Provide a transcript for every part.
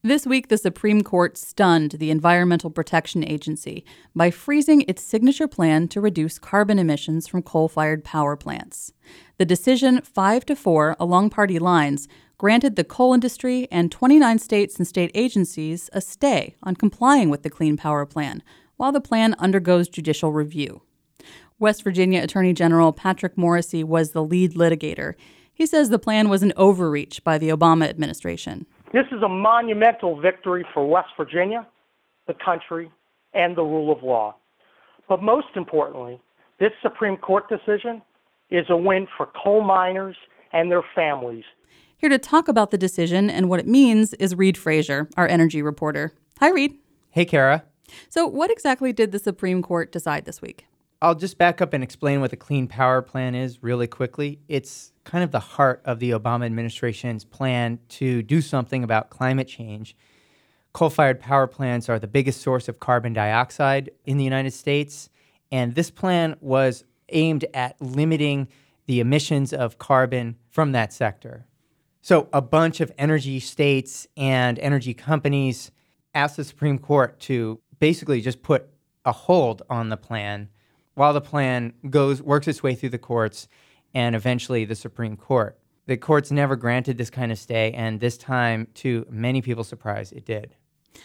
This week, the Supreme Court stunned the Environmental Protection Agency by freezing its signature plan to reduce carbon emissions from coal-fired power plants. The decision, 5-4 along party lines, granted the coal industry and 29 states and state agencies a stay on complying with the Clean Power Plan, while the plan undergoes judicial review. West Virginia Attorney General Patrick Morrisey was the lead litigator. He says the plan was an overreach by the Obama administration. This is a monumental victory for West Virginia, the country, and the rule of law. But most importantly, this Supreme Court decision is a win for coal miners and their families. Here to talk about the decision and what it means is Reid Frazier, our energy reporter. Hi, Reid. Hey, Kara. So what exactly did the Supreme Court decide this week? I'll just back up and explain what the Clean Power Plan is really quickly. It's kind of the heart of the Obama administration's plan to do something about climate change. Coal-fired power plants are the biggest source of carbon dioxide in the United States, and this plan was aimed at limiting the emissions of carbon from that sector. So a bunch of energy states and energy companies asked the Supreme Court to basically just put a hold on the plan while the plan works its way through the courts and eventually the Supreme Court. The courts never granted this kind of stay, and this time, to many people's surprise, it did.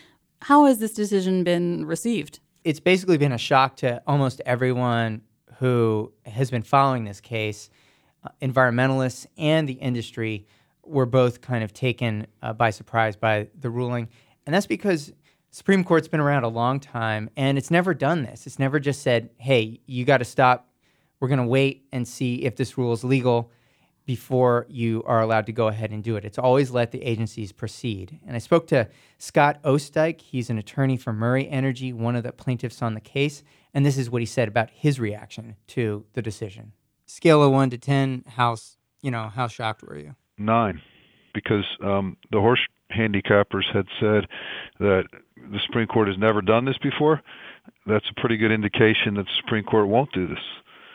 How has this decision been received? It's basically been a shock to almost everyone who has been following this case. Environmentalists and the industry were both kind of taken by surprise by the ruling, and that's because Supreme Court's been around a long time, and it's never done this. It's never just said, hey, you got to stop. We're going to wait and see if this rule is legal before you are allowed to go ahead and do it. It's always let the agencies proceed. And I spoke to Scott Oostdijk. He's an attorney for Murray Energy, one of the plaintiffs on the case, and this is what he said about his reaction to the decision. Scale of 1 to 10, how shocked were you? 9, because the horse handicappers had said that the Supreme Court has never done this before. That's a pretty good indication that the Supreme Court won't do this.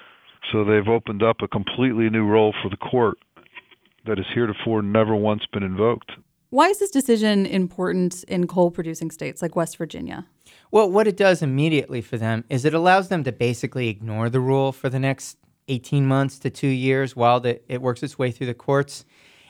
So they've opened up a completely new role for the court that has heretofore never once been invoked. Why is this decision important in coal-producing states like West Virginia? Well, what it does immediately for them is it allows them to basically ignore the rule for the next 18 months to 2 years while it works its way through the courts.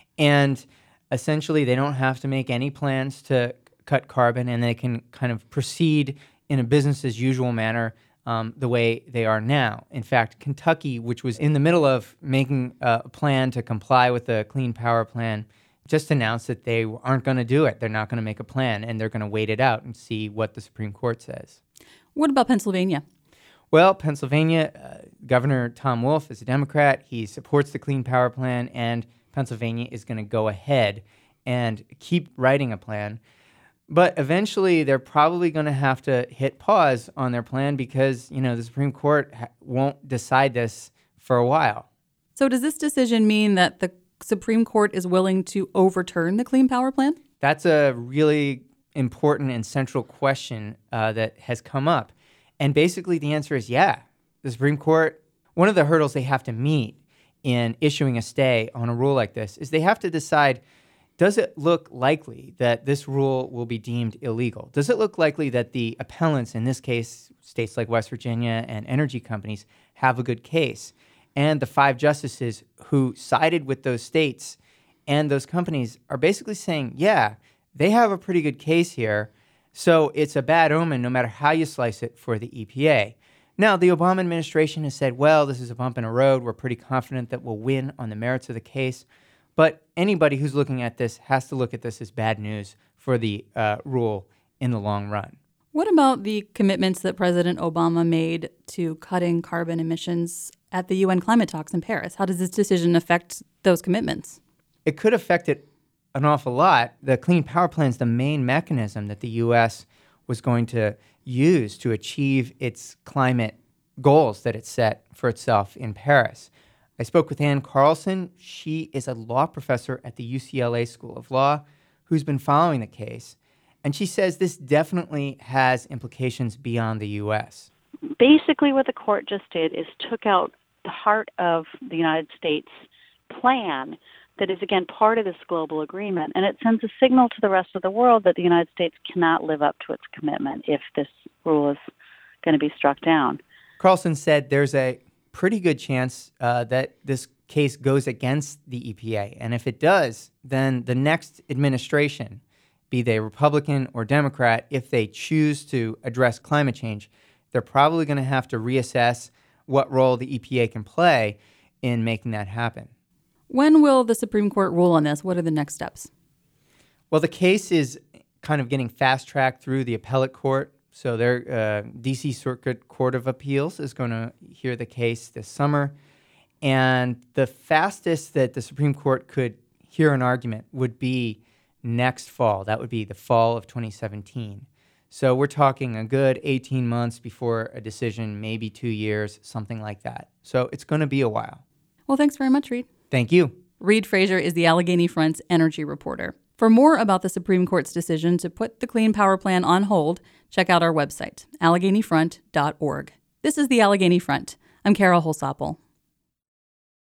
And essentially, they don't have to make any plans to cut carbon, and they can kind of proceed in a business-as-usual manner the way they are now. In fact, Kentucky, which was in the middle of making a plan to comply with the Clean Power Plan, just announced that they aren't going to do it. They're not going to make a plan, and they're going to wait it out and see what the Supreme Court says. What about Pennsylvania? Well, Pennsylvania, Governor Tom Wolf is a Democrat. He supports the Clean Power Plan, and Pennsylvania is going to go ahead and keep writing a plan. But eventually, they're probably going to have to hit pause on their plan because, the Supreme Court won't decide this for a while. So does this decision mean that the Supreme Court is willing to overturn the Clean Power Plan? That's a really important and central question that has come up. And basically, the answer is yeah. The Supreme Court, one of the hurdles they have to meet in issuing a stay on a rule like this is they have to decide, does it look likely that this rule will be deemed illegal? Does it look likely that the appellants, in this case, states like West Virginia and energy companies, have a good case? And the 5 justices who sided with those states and those companies are basically saying, yeah, they have a pretty good case here, so it's a bad omen no matter how you slice it for the EPA. Now, the Obama administration has said, well, this is a bump in a road. We're pretty confident that we'll win on the merits of the case. But anybody who's looking at this has to look at this as bad news for the rule in the long run. What about the commitments that President Obama made to cutting carbon emissions at the UN climate talks in Paris? How does this decision affect those commitments? It could affect it an awful lot. The Clean Power Plan is the main mechanism that the U.S. was going to use to achieve its climate goals that it set for itself in Paris. I spoke with Ann Carlson. She is a law professor at the UCLA School of Law who's been following the case. And she says this definitely has implications beyond the U.S. Basically, what the court just did is took out the heart of the United States plan that is, again, part of this global agreement. And it sends a signal to the rest of the world that the United States cannot live up to its commitment if this rule is going to be struck down. Carlson said there's a pretty good chance that this case goes against the EPA. And if it does, then the next administration, be they Republican or Democrat, if they choose to address climate change, they're probably going to have to reassess what role the EPA can play in making that happen. When will the Supreme Court rule on this? What are the next steps? Well, the case is kind of getting fast-tracked through the appellate court. So their D.C. Circuit Court of Appeals is going to hear the case this summer. And the fastest that the Supreme Court could hear an argument would be next fall. That would be the fall of 2017. So we're talking a good 18 months before a decision, maybe 2 years, something like that. So it's going to be a while. Well, thanks very much, Reed. Thank you. Reed Frazier is the Allegheny Front's energy reporter. For more about the Supreme Court's decision to put the Clean Power Plan on hold, check out our website, AlleghenyFront.org. This is the Allegheny Front. I'm Carol Holsopple.